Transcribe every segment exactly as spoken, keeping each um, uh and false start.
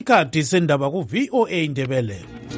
Ikhathi sendaba ku V O A Ndebele.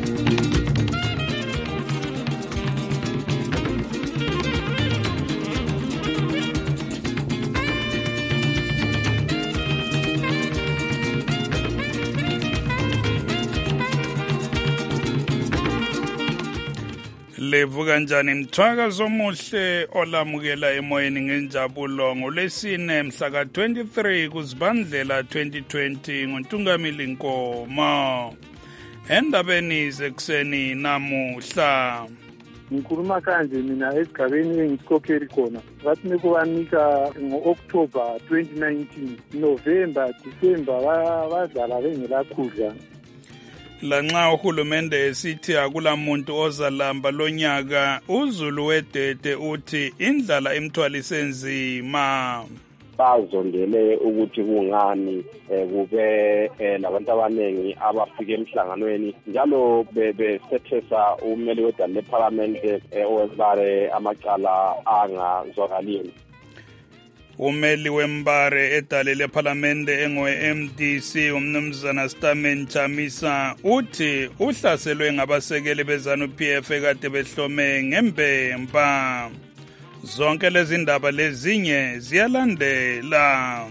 Levu kanjani mthwakazo omuhle olamukela emoyeni ngenjabulo ngolesine mhla ka twenty-three kuZibandlela twenty twenty ngoNtungamili Nkomo. Endabeni zekuseni namuhla ngikhuluma kanje mina esigabeni engisikhokheli khona bathi nikubanika ngo-October twenty nineteen, November, December badlala bengela khudla. Lanxa uhulumende esithi akulamuntu ozalamba lonyaka, uZulu wedede uthi indlala imthwalise nzima. Bazondele ukuthi kungani kube labantu abanengi abafika emhlanganweni njalo besethesa umeli wedala leParliament owembare amacala angazwakaliyo. Umeli wembare edale leParliamente engwe-M D C umnumzana Stamen Chamisa uthi uhlaselwe ngabasekeli beZANU P F ekade behlome ngembemba. Zonke lezi ndaba lezinye ziyalandela.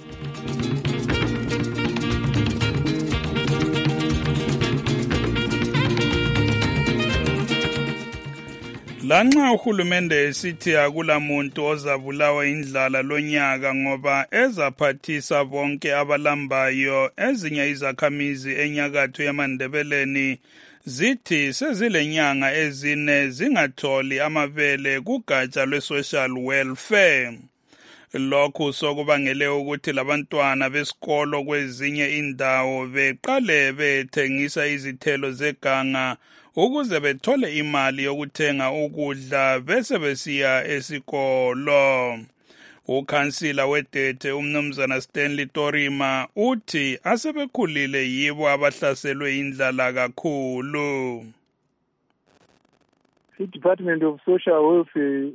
Lanxa uhulumende esithi akulamuntu ozabulawa indlala lonyaka ngoba ezaphathisa bonke abalambayo, ezinye izakhamizi enyakatho yamaNdebeleni zithi sezilenyanga ezine zingatholi amabele kugatsha lwe-social welfare. Lokhu sokubangele ukuthi labantwana besikolo kwezinye indawo beqale bethengisa izithelo zeganga ukuze bethole imali yokuthenga ukudla bese besiya esikolo. Ukhansila wedete umnumzana Stanley Torima uthi asebekhulile yibo abahlaselwe indlala kakhulu. I-Department of Social Welfare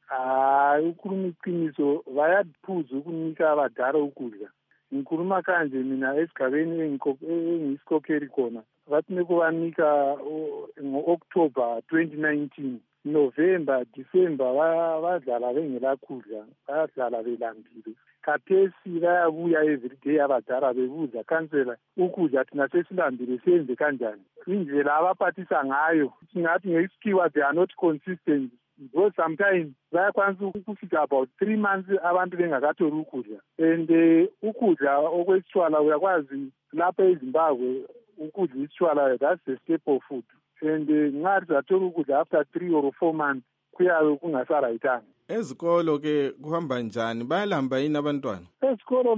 hayi ukhuluma iqiniso bayaphuza ukunika abadala ukudla. Ngikhuluma kanje mina esigabeni engisikhokheli khona bathi nikubanika ngo-October twenty nineteen, November, December badlala bengela khudla, badlala belambile. Khathesi bayabuya everyday abadala bebuza khansela ukudla thina sesilambile senze kanjani. Indlela abaphathisa ngayo singathi ngesikhiwa they are not consistent. Because sometimes bayakwanisa ukufika about three months abantu bengakatholi ukudla. And ukudla okwesitshwala uyakwazi lapha eZimbabwe ukudla isitshwala that's the staple food. And ngathi zathola ukudla after three or four months kuyabe kungasarayitanga. Ezikolo ke kuhamba njani? Bayalamba yini abantwana? Ezikolo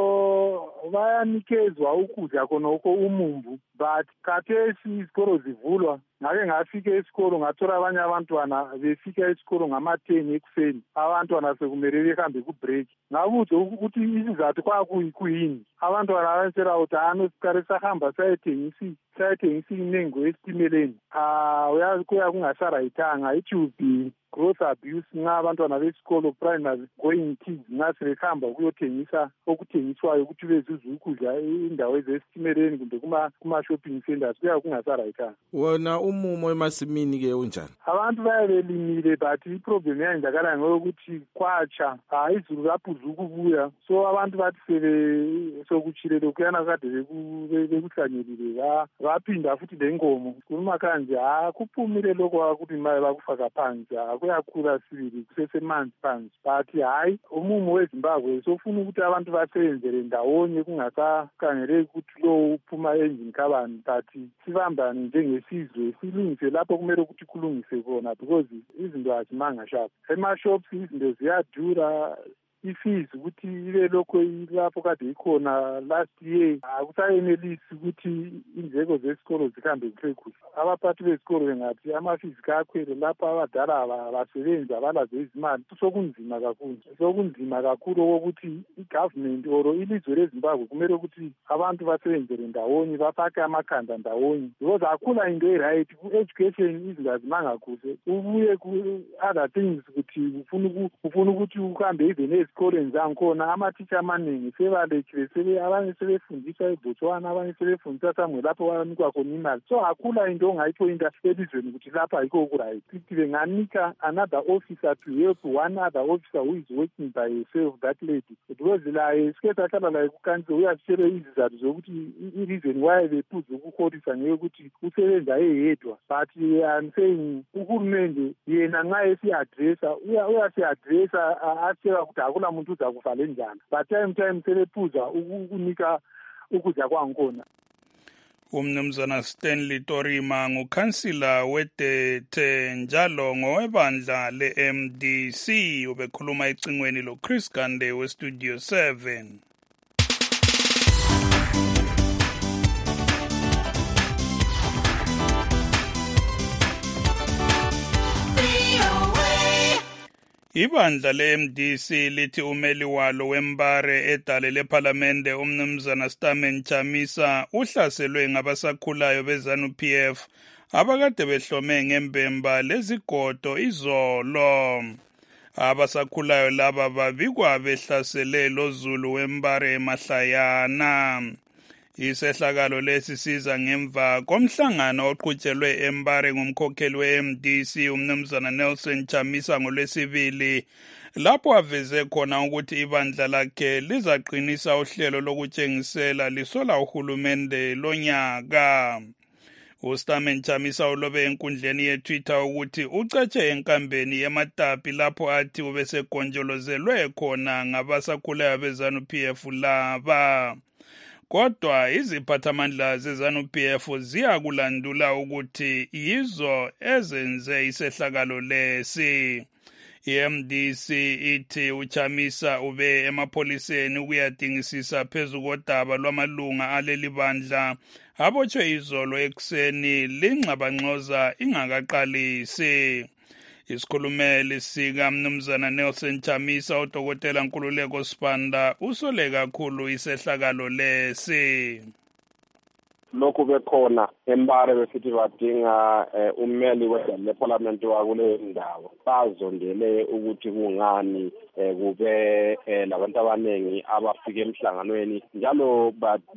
lawo bayanikezwa ukudla khonoko umumbu, but khathesi izikolo zivulwa. Ngake ngafika esikolo ngathola abanye abantwana befika esikolo ngama-ten ekuseni, abantwana sekumele behambe ku-break. Ngabuza ukuthi isizathu kwakuyini. Abantwana batshela ukuthi hano siqale sahamba sayethengisa sayethengisa inengo esitimeleni. Ah uyazi kuya kungasarayithanga, it will be growth abuse nxa abantwana besikolo primary going kids nxa sebehamba ukuyothengisa okuthengiswayo ukuthi bezuze ukudla indawo ezesitimeleni kumbe kuma-shopping centers kuya kungasarayithanga. Wona umumo emasimini ke unjani? Abantu bayabelimile but iproblem yayenzakala ngokuthi kwatsha hayi izulu laphuza ukubuya, so abantu bathi sebe sokuchile lokuyana kade bekuhlanyelile baphinda futhi lenkomo. Kuluma kanje ha kuphumile lokho ukuthi maye bakufaka phansi kuyakhula sibili kusesemanzi phansi, but hayi umumo weZimbabwe sofuna ukuthi abantu basebenzele ndawonye kungasakhangeleki ukuthi lo uphuma endlini kabani, but sibambane njengesizwe silungise lapho kumele ukuthi kulungise khona because izinto azimanga sharp. Ema-shops izinto ziyadura, ifees ukuthi ibe lokho lapho kade ikhona last year akusayenelisi ukuthi indleko zesikolo zihambe kuhle kuhle. Abaphathi besikolo bengathi ama-fees kakhwele lapho abadala abasebenzi abalazo izimali sokunzima kakhulu. Sokunzima kakhulu ukuthi i-government or ilizwe leZimbabwe kumele ukuthi abantu basebenzele ndawonye bafake amakhanda ndawonye because akhula into e-right ku-education izinto azimanga kuhle. Ubuye ku-other things ukuthi ufuna ukuthi uhambe even ezikolweni zangikhona ama-teacher amaningi sebalekile, abanye sebefundisa eBotswana, abanye sebefundisa samwe lapho banikwa khona imali. So akula into ongayiphoyinta elizweni ukuthi lapha yikho ku-right. Benganika another officer to help one other officer who is working by herself, that lady. Because laye sike sahlala laye kukanti uyasitshela izizathu zokuthi i-reason why bephuza ukuholisa ngeyokuthi usebenza eyedwa. But I'm saying uhulumende yena nxa esi-addressa uyasi-addressa asitshela ukuthi akula muntu uzakufa le njalo. But time time sebephuza ukunika ukudla kwangikhona. Umnumzana Stanley Torima ngukhansila weDete njalo ngowebandla le-M D C ubekhuluma ecingweni lo Chris Gande weStudio seven. Ibandla le-M D C lithi umeli walo wembare edale lephalamende umnumzana Stamen Chamisa uhlaselwe ngabasakhulayo beZANU P F abakade behlome ngembemba lezigodo izolo. Abasakhulayo laba babikwa behlasele loZulu wembare Mahlayana. Isehlakalo lesi siza ngemva komhlangano oqhutshelwe eMbare ngumkhokheli we-M D C umnumzana Nelson Chamisa ngolwesibili lapho aveze khona ukuthi ibandla lakhe lizaqinisa uhlelo lokutshengisela lisola uhulumende lonyaka. uStamen Chamisa ulobe enkundleni yeTwitter ukuthi ucatshe enkambeni yeMatapi lapho athi ubesegonjolozelwe khona ngabasakhulayo beZANU P F laba. Kodwa iziphathamandla zeZANU P F ziyakulandula ukuthi yizo ezenze isehlakalo lesi. I-M D C ithi uChamisa ube emapholiseni ukuyadingisisa phezu kodaba lwamalunga aleli bandla abotshwe izolo ekuseni lingxabangxoza ingakaqalisi. Isikhulumeli sika mnumzana Nelson Chamisa uDokotela Nkululeko Sibanda usole kakhulu isehlakalo lesi. Lokhu bekhona eMbare besithi badinga ummeli weParliament wakule ndawo bazondele ukuthi kungani kube labantu abanengi abafika emhlanganweni njalo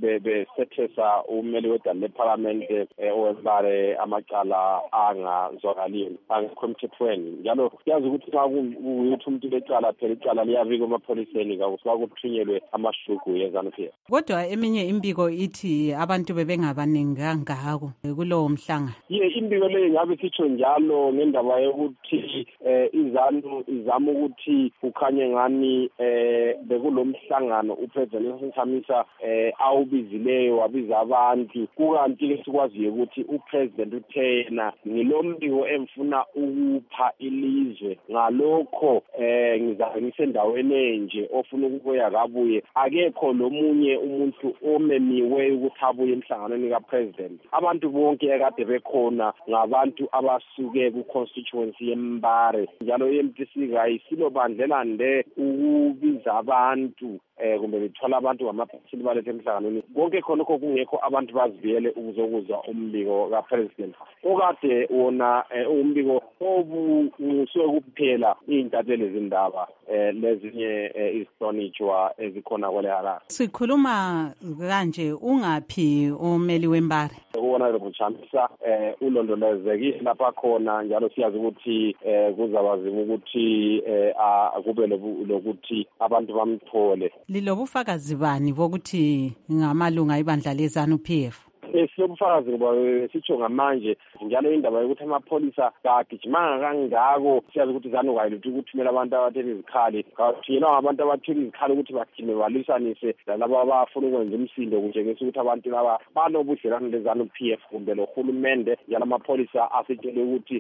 besethesa ummeli weParliament oweMbare amacala angazwakaliyo angekho emthethweni njalo siyazi ukuthi xa kuyuthi umuntu lecala phela icala liyabika emapholiseni kakusuka kuthunyelwe amashuku yeZANU P F. Kodwa eminye imbiko ithi abantu bebe ngabaningi kangako kulowo mhlangano. Ye imbiko leyo ngabe sitsho njalo ngendaba yokuthi iZANU izama ukuthi kukhanye ngani bekulomhlangano uPresident Chamisa awubizileyo wabiza abantu kukanti ke sikwaziyo ukuthi uPresident uthena ngilombiko emfuna ukupha ilizwe ngalokho ngizabe ngisendaweni enje ofuna ukubuya kabuye akekho lomunye umuntu omemiwe ukuthi abuye emhlanganweni kaPresident. Abantu bonke ekade bekhona ngabantu abasuke ku-constituency yeMbare njalo i-M D C kayisilo nde ukubiza abantu eh kumbe bethola abantu ngamaphasili balethe emhlanganweni konke khonokho kungekho abantu bazibiyele ukuzokuzwa umbiko kaPresident okade wona umbiko obusuke kuphela intatheli zindaba eh lezinye isihlonitshwa ezikhona kwele Harare. Sikhuluma kanje ungaphi umeli wembare? Honorable Chamisa eh ulondolezekile lapha khona njalo siyazi ukuthi eh kuzabazima ukuthi eh kube lokuthi abantu bamthole. Lilobufakazi bani bokuthi ngamalunga ibandla leZANU P F? Esibufakazi ngoba sitsho ngamanje njalo indaba yokuthi amapholisa kagijimanga kangako siyazi ukuthi ZANU kayiluthi ukuthumela abantu abathela izikhali kathiyelwa ngabantu abathela izikhali ukuthi bagcine balisanise lalabo abafuna ukwenza umsindo kunjengesa ukuthi abantu laba banobudlelwane leZANU P F kumbe lohulumende njalo amapholisa asitshele ukuthi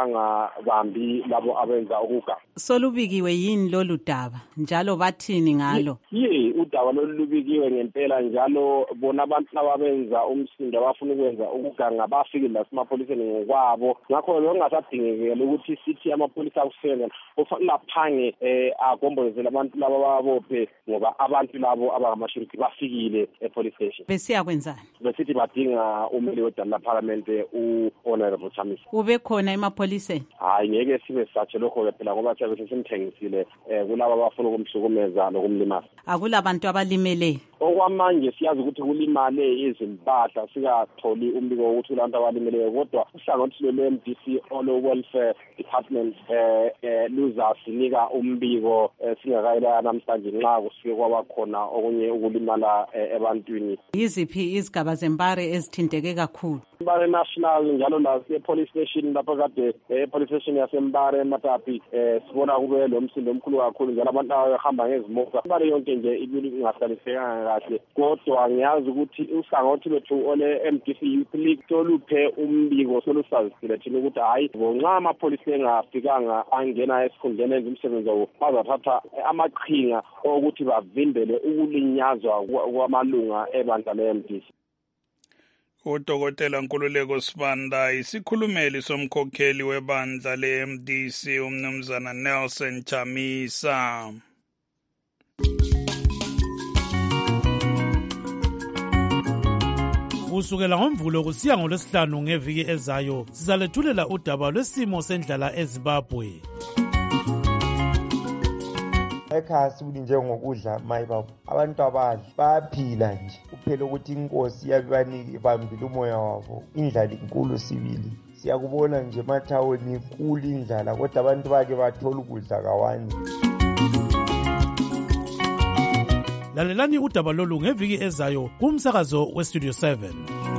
zangabambi labo abenza ukuga. Solubikiwe yini lolu daba njalo bathini ngalo? Ye udaba lolubikiwe ngempela njalo bona abantu ababenza lomsindo abafuna ukwenza ukuganga bafikile la semapholiseni ngokwabo ngakho lo kungasadingekile ukuthi sithi amapholisa akusenga kufanele aphange eh agombolozele abantu laba babophe ngoba abantu labo abangamasherifi bafikile e-police station. Besiya kwenzani? Besithi badinga umeli wedala parliament u-Honorable Chamisa. Ube khona emapholiseni? Hayi ngeke sibe satshe lokho phela ngoba siyabe simthengisile eh kulabo abafuna ukumhlukumeza nokumlimaza. Akulabantu abalimele. Okwamanje siyazi ukuthi kulimale izimpahla sikatholi umbiko wokuthi abantu abalimeleyo kodwa uhlangothi lwe-M D C All Welfare Department eh eh luzasinika umbiko singakayela namhlanje nxa kusike kwaba khona okunye ukulimala ebantwini. Yiziphi izigaba zempare ezithinteke kakhulu? Mbare National njalo la police station lapha kade eh police station yasembare Matapi eh sibona kube lo msindo omkhulu kakhulu njalo abantu abahamba ngezimoto mbare yonke nje ibili ingahlaliseka kahle kodwa ngiyazi ukuthi uhlangothi lethu ole M D C Youth League toluphe umbiko solusazisile thina ukuthi hayi nxa amapholisa engafikanga angena esikhundleni enza umsebenzi wabo bazathatha amaqhinga ukuthi bavimbele ukulinyazwa kwamalunga ebandla le-M D C. Udokotela Nkululeko Sibanda isikhulumeli somkhokheli webandla le-M D C umnumzana Nelson Chamisa. Kusukela ngoMvulo kusiya ngoLwesihlanu ngeviki ezayo sizalethulela udaba lwesimo sendlala eZimbabwe. Ekhaya sibuli njengokudla mayibaba abantu abadla bayaphila nje kuphela ukuthi inkosi yabanike ibambile umoya wabo indlala inkulu sibili siyakubona nje emathawuni inkulu indlala kodwa abantu bake bathola ukudla kawani. Lalelani udaba lolu ngeviki ezayo kumsakazo weStudio seven.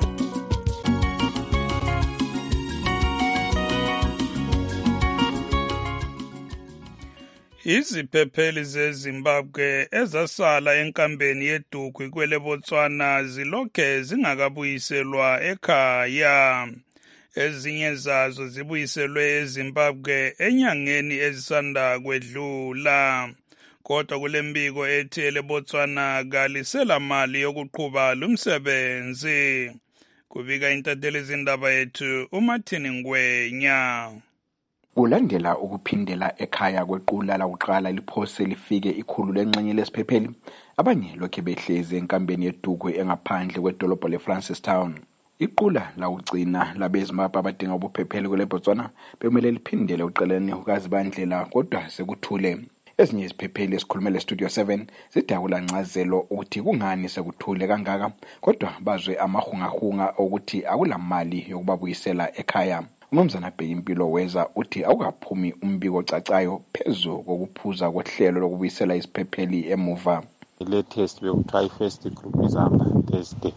Iziphepheli zeZimbabwe ezasala enkambeni yeDukwi kwele Botswana zilokhe zingakabuyiselwa ekhaya. Ezinye zazo zibuyiselwe eZimbabwe enyangeni ezisanda kwedlula. Kodwa kule mbiko ethi ele Botswana kalisela mali yokuqhuba lumsebenzi. Kubika intatheli izindaba yethu uMartin Ngwenya. Kulandela ukuphindela ekhaya kwequla lakuqala liphose lifike ikhulu lenxenye lesiphepheli abanye lokhe behlezi enkambeni yeDukwe engaphandle kwedolobho leFrancistown. Iqula lawugcina labeZimbabwe abadinga ubuphepheli kwele Botswana bemele liphindele uqeleni ukazibandlela kodwa sekuthule. Ezinye iziphepheli esikhulumele eStudio seven zidakula ncazelo ukuthi kungani sekuthule kangaka kodwa bazwe amahungahunga ukuthi akulamali yokubabuyisela ekhaya. Umnumzana Bheyimpilo weza uthi awukaphumi umbiko ocacayo phezu kokuphuza kohlelo lokubuyisela isiphepheli emuva. Latest bekuthiwa i-first group izahamba Thursday.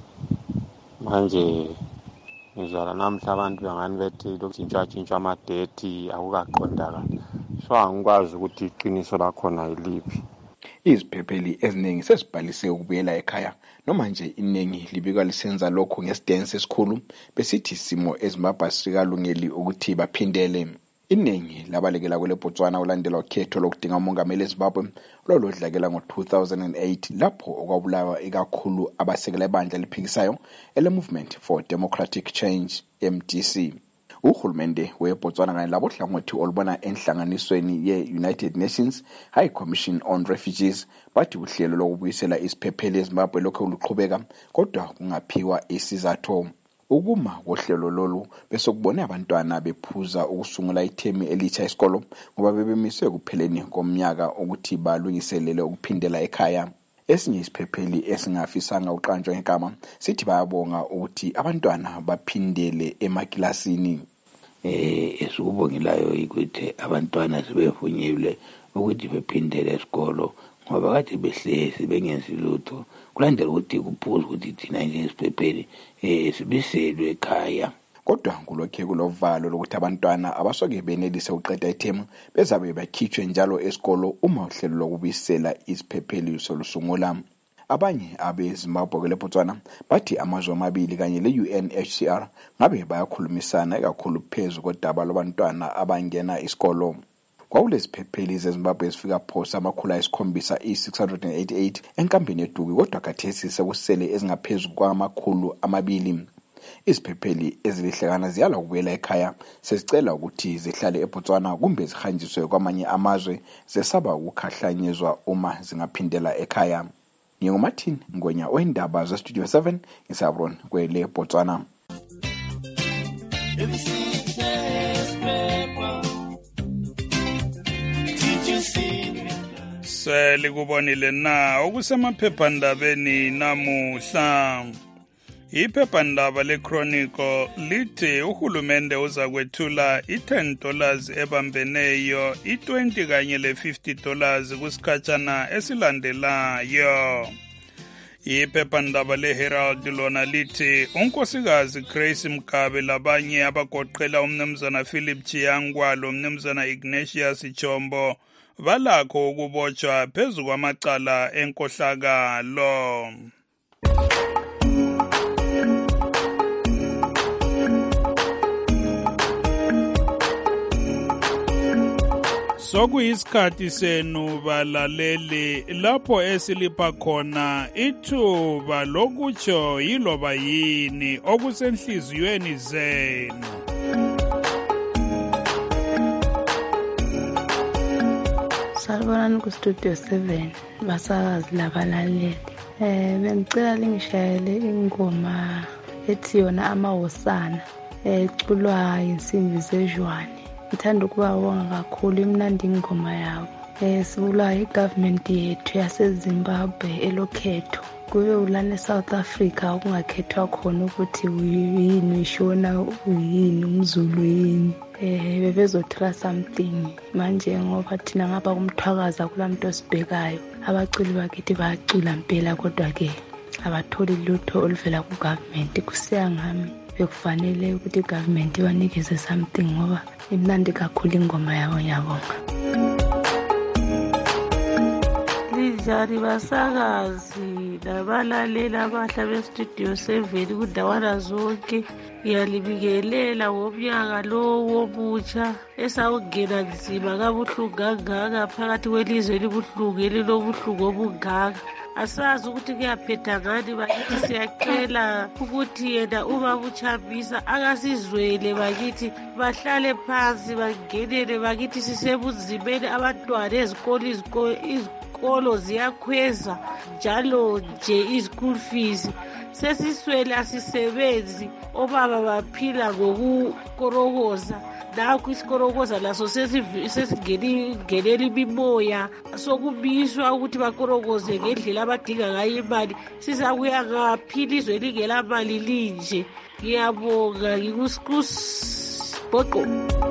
Manje ngizwala namhla abantu bengani bethi lokutshintshwa amadethi akukaqondakala. So angikwazi ukuthi iqiniso lakhona yiliphi. Iziphepheli eziningi sezibhalise ukubuyela ekhaya noma nje iningi libika lisenza lokho ngesidense esikhulu besithi isimo eZimbabwe sikalungeli ukuthi baphindele. Iningi labalekela kwele Botswana ulandela ukhetho lokudinga umongameli eZimbabwe lolodlakela ngo-two thousand eight lapho okwabulawa ikakhulu abasekela ibandla liphikisayo ele Movement for Democratic Change M D C. Uhulumende weBotswana kanye labohlangothi olubona enhlanganisweni ye-United Nations High Commission on Refugees bathi uhlelo lokubuyisela isiphepheli eZimbabwe lokho luqhubeka kodwa kungaphiwa isizathu. Ukuma kohlelo lolu bese kubone abantwana bephuza ukusungula ithemi elitsha esikolo ngoba bebemiswe kupheleni komnyaka ukuthi balungiselele ukuphindela ekhaya. Esinye isiphepheli esingafisanga uqanjwa ngegama sithi bayabonga ukuthi abantwana baphindele emakilasini. Eh esukubongilayo ukuthi abantwana sibevunyelwe ukuthi bephindele esikolo ngoba kade behlezi bengenzi lutho kulandela ukuthi kuphuza ukuthi thina njengeziphepheli eh sibiselwe ekhaya. Kodwa kulokhe kulovalo lokuthi abantwana abasoke benelise uqeda ithemu bezabe bakhitshwe njalo esikolo uma uhlelo lokubuyisela isiphepheli solusungula. Abanye abeZimbabwe kwele Botswana bathi amazwe amabili kanye le-U N H C R ngabe bayakhulumisana ekakhulu phezulu kodaba lwabantwana abangena isikolo. Kwawuleziphepheli zeZimbabwe ezifika phosa amakhulu ayisikhombisa i-six hundred eighty-eight enkambeni eduku kodwa khathesi sekusele ezingaphezulu kwamakhulu amabili. Iziphepheli ezilihlekana ziyala ukubuyela ekhaya sezicela ukuthi zihlale eBotswana kumbe zihanjiswe kwamanye amazwe zesaba ukukhahlanyezwa uma zingaphindela ekhaya. NginguMartin Ngwenya oindaba zeStudio seven eSabron kwele Botswana. Sele kubonile na okusemaphephandabeni namuhla. Iphephandaba leChronicle lithi uhulumende uza kwethula i-ten dollars ebambeneyo, i-twenty kanye le-fifty dollars kusikhatshana esilandelayo. Iphephandaba leHerald lona lithi unkosikazi Grace Mgabe labanye abagoqela umnumzana Philip Chiyangwa lo mnumzana Ignatius Chombo balakho ukubotshwa phezu kwamacala enkohlakalo. Sokuyisikhathi senu balaleli lapho esilipha khona ithuba lokutsho yiloba yini okusenhliziyweni zenu. Salibonani kuStudio seven basakazi labalaleli. Eh bengicela lingishayele ingoma ethi yona amawosana eculwa insimbi zejwane. Ngithanda ukubabonga kakhulu imnandi ingoma yabo. Eh sibulwa igovernment yethu yaseZimbabwe elokhetho. Kube ulane South Africa okungakhethwa khona ukuthi uyini ushona uyini umZulu yini. Eh bebezothola something manje ngoba thina ngapha kumthwakaza kulamuntu osibhekayo. Abaculi bakithi bayacula impela kodwa ke abatholi lutho oluvela ku government. Kusiya ngami bekufanele ukuthi igovernment iwanikeze something ngoba imnandi kakhulu ingoma yabo ngiyabonga. Lijari basakazi labalaleli abahla beStudio seven kudawana zonke ngiyalibikelela ngomnyaka lo womutsha esawungena nzima kabuhlungu kangaka phakathi kwelizwe elibuhlungu elilobuhlungu obungaka. Asazi ukuthi kuyaphetha ngani bakithi, siyacela ukuthi yena uma buchambisa akasizwele bakithi, bahlale phansi bangenele bakithi, sisebunzimeni abantwana ezikolo izikolo ziyakhweza njalo nje izikhool fees sesiswele asisebenzi, obaba baphila ngokukorokoza. Nakho isikorokoza laso sesingenela imimoya sokubiswa ukuthi bakorokoze ngendlela abadinga ngayo imali. Sizakuya ngaphi ilizwe lingela mali linje? Ngiyabonga ngikuskus Bhoqo.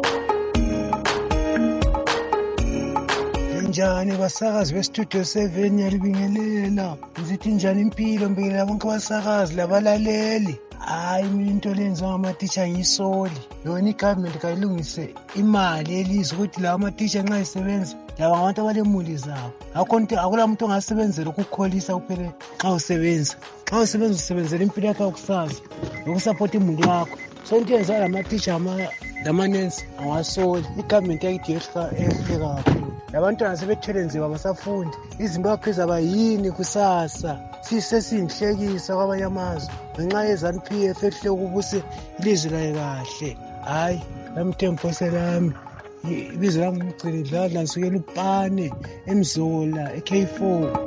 Njani basakazi beStudio seven yalibingelela. Ngizithi njani impilo, mbingelela bonke abasakazi labalaleli. Hayi mina into lenza ngamatitsha ngiyisoli. Yona igovernment kayilungise imali elizwe ukuthi lawa amatitsha nxa isebenza laba abantu abalemuli zabo. Akho nto akula muntu ongasebenzela ukukholisa kuphela xa usebenza. Xa usebenza usebenzela impilo yakho yokusasa nokusupport imuli yakho. So into yenza lamatitsha lamanensi awasoli. Igovernment yakithi yehleka kakhulu. Labantwana sebethwele nzima basafundi. IZimbabwe zabayini kusasa. Sisesindhlekisa kwabanye amazwe ngenxa yeZANU-P F ehle ukubuse ilizwe layo kahle. Hayi lamthembo selami ibizo lami ngicela dladla nsukela uPane eMzola eK four.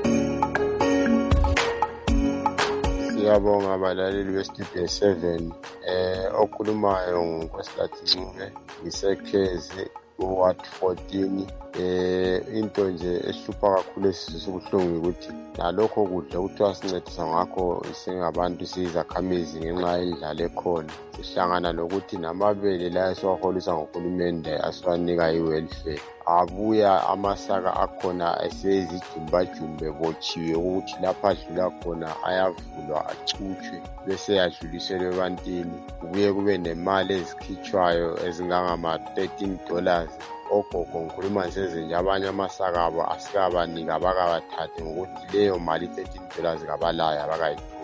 Siyabonga abalaleli beStudio seven eh okhulumayo ngoNkosikazi Ncube ngisekhezi Ward fourteen. Eh into nje ehlupha kakhulu esizwe sokuhlungu ukuthi nalokho kudla ukuthi sincedisa ngakho singabantu sizakhamizi ngenxa yendlala ekhona. Sihlangana lokuthi namabele la esiwaholisa ngohulumende asiwanika iwelfare. Abuya amasaka akhona esezijumba-jumbe botshiwe ukuthi lapha adlula khona ayavulwa achutshwe bese yadluliselwe ebantwini. Kubuye kube nemali ezikhitshwayo ezingangama thirteen dollars. Ogogo ngikhuluma nje abanye amasaka abo asikabanika abakabathathe ngokuthi leyo mali thirteen dollars kabalayo abakayitholi. So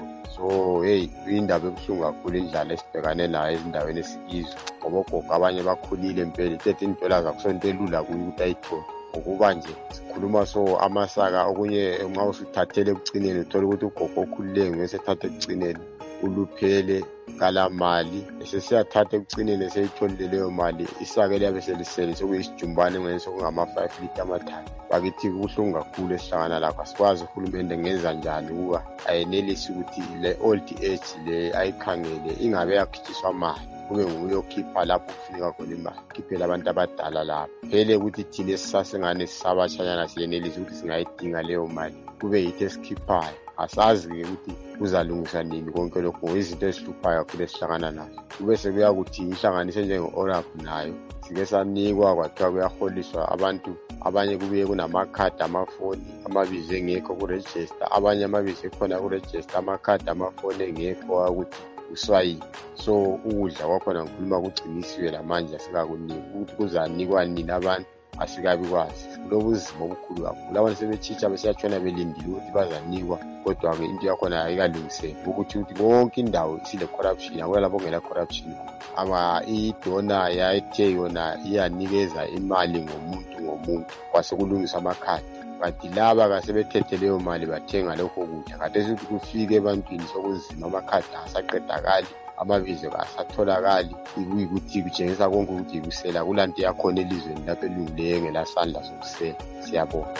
so hey indaba ebuhlungu kakhulu indlala esibhekane nayo ezindaweni esikizo ngoba ogogo abanye bakhulile impela thirteen dollars akusonto elula kuyo ukuthi ayithole ngokuba nje sikhuluma so amasaka okunye uma usuthathele ekucineni uthola ukuthi ugogo okhulile ngese thathe ekucineni uluphele kala mali esesiyathatha ekucineni eseyitholile leyo mali isake liyabe selisele sokuyisijumbane ngene sokungama five litre amathathu bakithi kuhlungu kakhulu esihlangana lapha asikwazi uhulumende ngenza njani ukuba ayenelisi ukuthi le old age le ayikhangele ingabe yakhitshiswa mali kube nguye okhipha lapho kufuneka khona imali khiphela abantu abadala lapha phele ukuthi thina esisasengane sisabashanyana siyenelisa ukuthi singayidinga leyo mali kube yithi esikhiphayo asazi-ke ukuthi kuzalungiswa nini konke lokho ngoyizinto ezihluphayo kakhulu esihlangana nazo kube sekuya ukuthi ihlanganise njenge-orap nayo sike sanikwa kwathiwa kuyaholiswa abantu abanye kubuye kunamakhadi amafoni amabizo engekho kurejista abanye amabizo ekhona kurejista amakhadi amafoni engekho ukuthi uswayini so ukudla kwakhona ngikhuluma kugcinisiwe lamanje asikakuniki ukuthi kuzanikwa nini abantu asikabi kwazi kulobuzima obukhulu kakhulu abantu sebetshitsha besiyatshona belindile ukuthi bazanikwa kodwa-ke into yakhona ayikalungiseki ukuthi ukuthi bonke indawo isile corruption akuyo lapho ongela corruption ama idona yayithe yona iyanikeza imali ngomuntu ngomuntu kwasekulungiswa amakhadi kanti laba kasebethethe leyo mali bathenga lokho kudla kade sithi kufike ebantwini sokunzima amakhadi asaqedakali amabizo kasatholakali ikuyikuthi kutshengisa konke ukuthi kusela kulanto yakhona elizweni lapho elungileyo ngelasandla sokusela siyabonga.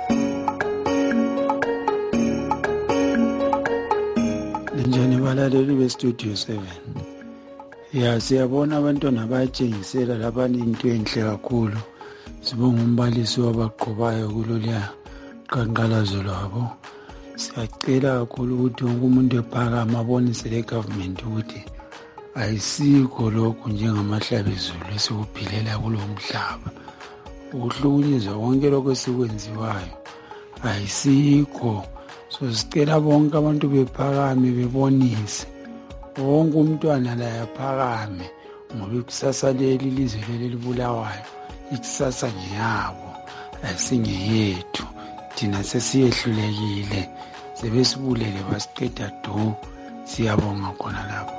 Linjani balaleli be-Studio seven. Ya siyabona abantwana bayatshengisela lapha into enhle kakhulu. Sibonga umbalisi wabaqobayo kuloliya qanqalazo lwabo. Siyacela kakhulu ukuthi wonke umuntu ephakama abonise le government ukuthi ayisikho lokhu njengamahlabezulu esikuphilela kulo mhlaba. Ukuhlukunyezwa konke lokho esikwenziwayo ayisikho. So sicela bonke abantu bephakame bebonise wonke umntwana la yaphakame ngoba ikusasa leli lizwe leli libulawayo ikusasa ngeyabo ayisingeyethu thina sesiyehlulekile sebesibulele basiqeda du siyabonga khona lapho.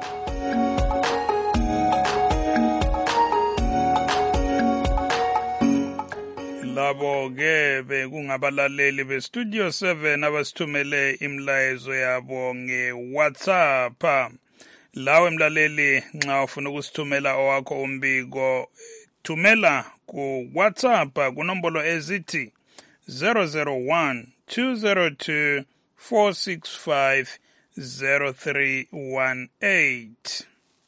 Labo ke bekungabalaleli be-Studio seven abasithumele imlayezo yabo nge-WhatsApp. Lawe mlaleli nxa ufuna ukusithumela owakho umbiko thumela ku WhatsApp kunombolo ezithi zero zero one two zero two four six five zero three one eight.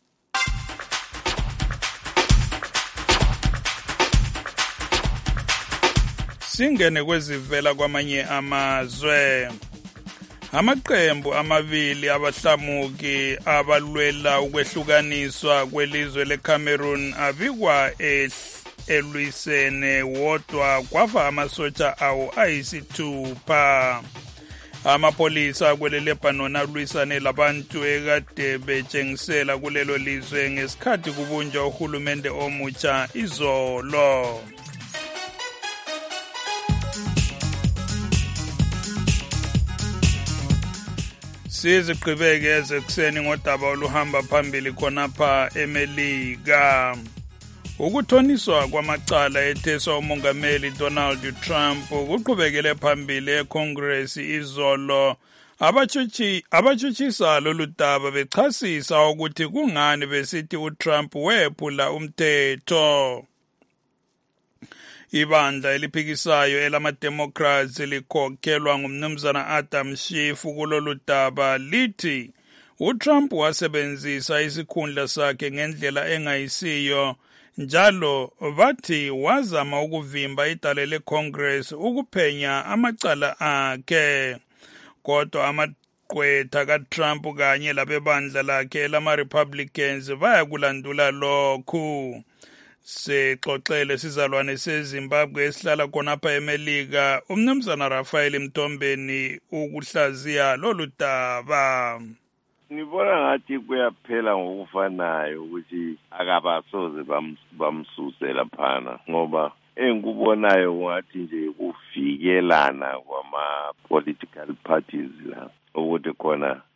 Singene kwezivela kwamanye amazwe. Amaqembu amabili abahlamuki abalwela ukwehlukaniswa kwelizwe leCameroon abikwa elwisene wodwa kwafa amasotsha awo ayisithupha. Amapolisa kwele Lebanon alwisane labantu ekade betshengisela kulelo lizwe ngesikhathi kubunjwa uhulumende omutsha izolo. Siziqhubeke ezekuseni ngodaba oluhamba phambili khonapha eMelika. Ukuthoniswa kwamacala etheswa umongameli Donald Trump kuqhubekele phambili eCongress izolo. Abatshutshi abatshutshisa lolu daba bechasisa ukuthi kungani besithi uTrump wephula umthetho. Ibandla eliphikisayo elama-Democrats likhokhelwa ngumnumzana Adam Schiff kulolu daba lithi uTrump wasebenzisa isikhundla sakhe ngendlela engayisiyo njalo bathi wazama ukuvimba idale leCongress ukuphenya amacala akhe. Kodwa amaqwetha kaTrump kanye labebandla lakhe lama-Republicans bayakulandula lokhu. Sexoxele sizalwane seZimbabwe esihlala khonapha eMelika umnumzana Rafael Mtombeni ukuhlaziya lolu daba. Ngibona ngathi kuyaphela ngokufanayo ukuthi akabasoze bamsuse laphana ngoba engikubonayo ngathi nje kuvikelana kwama political parties la ukuthi khona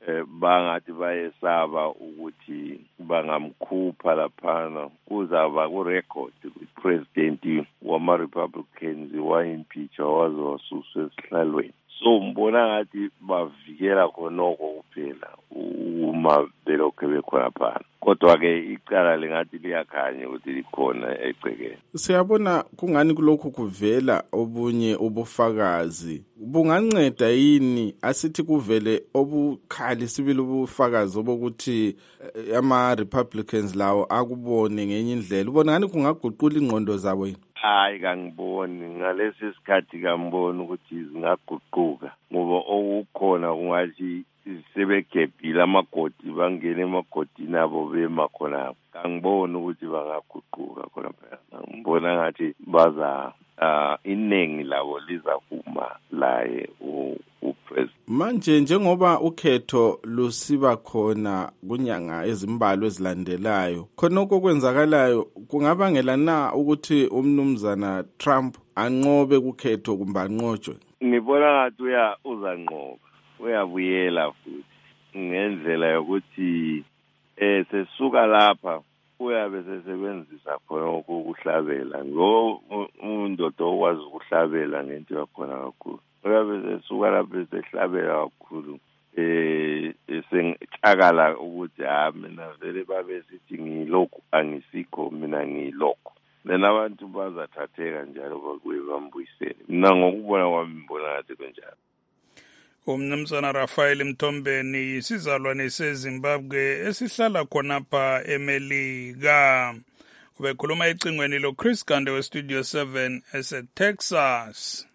eh bangathi bayesaba ukuthi bangamkhupha laphana kuzaba ku record president wama Republicans wa-impeacha waze wasuswa esihlalweni. So mbona ngathi bavikela khonoko kuphela uma belokho bekhona phana, kodwa ke icala lengathi liyakhanya ukuthi likhona egcekeni. Siyabona kungani kulokhu kuvela obunye ubufakazi bunganceda yini asithi kuvele obukhali sibili ubufakazi obokuthi ama Republicans lawo akubone ngenye indlela, ubona ngani kungaguqula ingqondo zabo yini? Hayi kangiboni ngalesi sikhathi kangiboni ukuthi zingaguquka ngoba okukhona kungathi sebegebhile amagodi bangene emagodini abo bema khona. Kangiboni ukuthi bangaguquka khona phela. Ngibona ngathi baza uh, iningi labo lizavuma laye upresident. Manje njengoba ukhetho lusiba khona kunyanga ezimbalwa ezilandelayo, khonoko kwenzakalayo kungabangela na ukuthi umnumzana Trump anqobe kukhetho kumbe anqotshwe? Ngibona ngathi uya uzanqoba, uyabuyela futhi ngendlela yokuthi eh sesuka lapha uyabe sesebenzisa khona ukuhlabela ngo umuntu okwazi ukuhlabela ngento yakhona kakhulu. Uyabe sesuka lapha sehlabela kakhulu eh esengcakala ukuthi ha mina vele babe sithi ngilokho angisikho mina ngilokho. Lena abantu bazathatheka njalo bakuye bambuyisele. Mina ngokubona kwami ngibona ngathi kanjalo. Umnumzana Raphael Mthombeni isizalwane seZimbabwe esihlala khonapha eMelika. Ubekhuluma ecingweni lo Chris Gande we Studio seven ese Texas.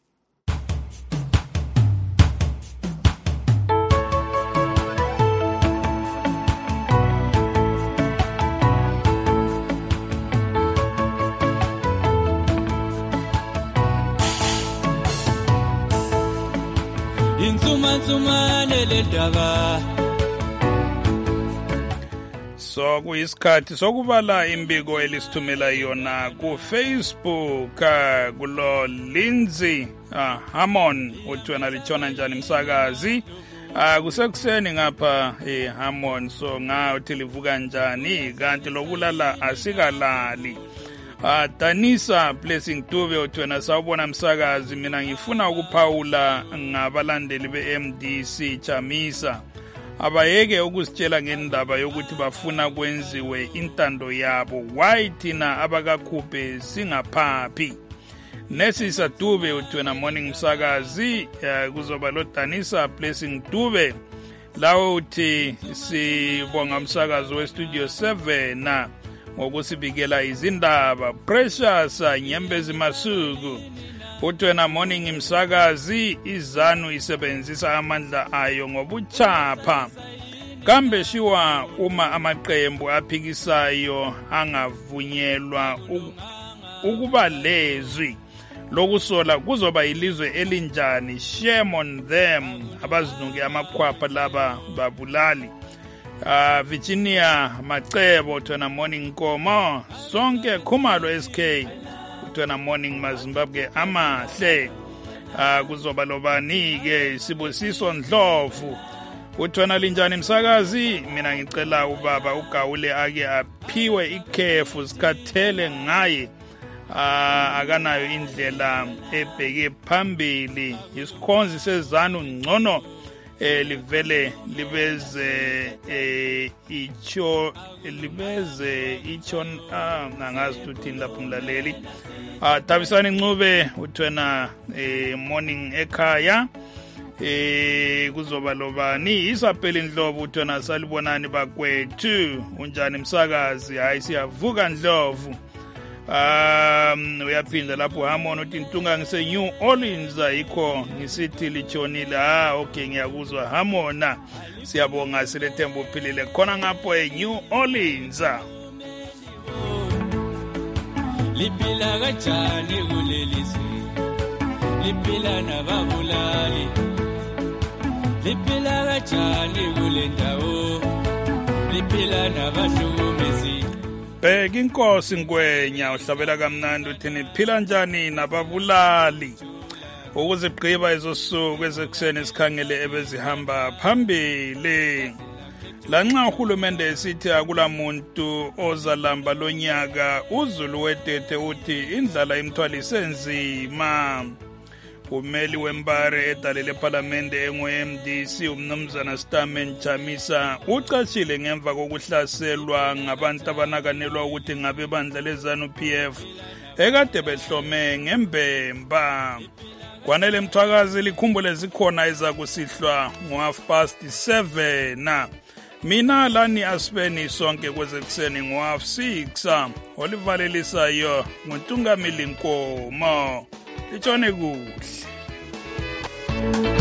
So kuyisikhathi sokubala imbiko elisithumela yona ku Facebook kulo Lindsay uh, Hammond uthi wena litshona njani msakazi. Uh, kusekuseni ngapha eh, Hammond, so nga uthi livuka njani kanti lokulala asikalali. Uh, Danisa Blessing Dube uthi wena sawubona msakazi, mina ngifuna ukuphawula ngabalandeli be-M D C Chamisa abayeke ukusitshela ngendaba yokuthi bafuna kwenziwe intando yabo. Why thina abakakhuphe singaphaphi? Nesisa Dube uthi wena morning msakazi. Uh, kuzoba lo Danisa Blessing Dube lawo uthi sibonga msakazi we Studio seven na ngokusibikela izindaba. Precious Nyembezi Masuku uthi wena morning msakazi, izanu isebenzisa amandla ayo ngobuchapha, kambe shiwa uma amaqembu aphikisayo angavunyelwa ukuba lezwi lokusola kuzoba ilizwe elinjani. Shame on them abazinuke amaqhwapha laba babulali. Uh, Virginia Macebo uthwena morning Nkomo sonke Khumalo S K uthwena morning maZimbabwe amahle. Uh, kuzoba lobani ke Sibusiso Ndlovu uthwena linjani msakazi, mina ngicela ubaba uGawule ake aphiwe ikhefu sikhathele ngaye. Uh, akanayo indlela ebheke phambili, isikhonzi sezanu ngcono eh livele libeze eh icho libeze ichon ah nangazi tuthini lapho mlaleli. Ah Thabisani Ncube uthwena eh morning ekhaya. Eh kuzoba lobani Isabel Ndlovu uthwena salibonani bakwethu unjani msakazi, hayi siyavuka Ndlovu. Um uyaphinda lapho Hammond uthi Ntunga ngise New Orleans ayikho ngisithi lichonile. Ah okay ngiyakuzwa Hammond, siyabonga silethemba uphilile khona ngapho eNew Orleans. Liphila kanjani kulelizwe, liphila nababulali, liphila kanjani kule ndawo, liphila nabahlukumezi. Bheka inkosi Ngwenya uhlabela kamnandi uthi niphila njani nababulali. ukuzigqiba ezosuku ezekuseni sikhangele ebezihamba phambili. Lanxa uhulumende esithi akula muntu ozalamba lonyaka, uZulu wetete uthi indlala imthwalise nzima. Umeli wembare edalele parliamente engu-M D C umnumzana Stamen Chamisa ucashile ngemva kokuhlaselwa ngabantu abanakanelwa ukuthi ngabe bandla lezanu P F ekade behlome ngembemba. Kwanele Mthwakazi likhumbule zikhona ezakusihlwa ngo-half past seven. Mina lani asibeni sonke kwezekuseni ngo-half six. Olivalelisayo nguNtungamili Nkomo. Litshone kuhle.